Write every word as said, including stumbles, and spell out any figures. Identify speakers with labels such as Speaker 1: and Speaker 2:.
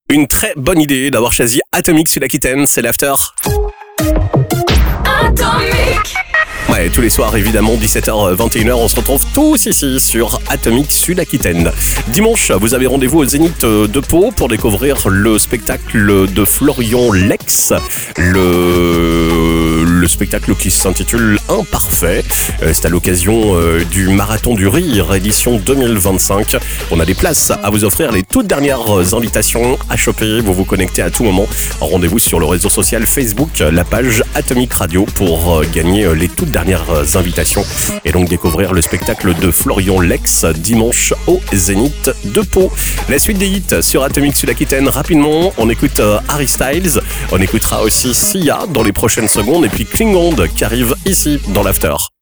Speaker 1: Une très bonne idée d'avoir choisi Atomic sur l'Aquitaine, c'est l'after.
Speaker 2: Atomic.
Speaker 1: Ouais, tous les soirs, évidemment, dix-sept heures vingt et une heures, on se retrouve tous ici sur Atomic Sud-Aquitaine. Dimanche, vous avez rendez-vous au Zénith de Pau pour découvrir le spectacle de Florian Lex, le, le spectacle qui s'intitule Imparfait. C'est à l'occasion du Marathon du Rire, édition deux mille vingt-cinq. On a des places à vous offrir, les toutes dernières invitations à choper. Vous vous connectez à tout moment. Rendez-vous sur le réseau social Facebook, la page Atomic Radio, pour gagner les toutes dernières invitations et donc découvrir le spectacle de Florian Lex dimanche au Zénith de Pau. La suite des hits sur Atomic Sud-Aquitaine, rapidement, on écoute euh, Harry Styles, on écoutera aussi Sia dans les prochaines secondes et puis Klingon qui arrive ici dans l'after.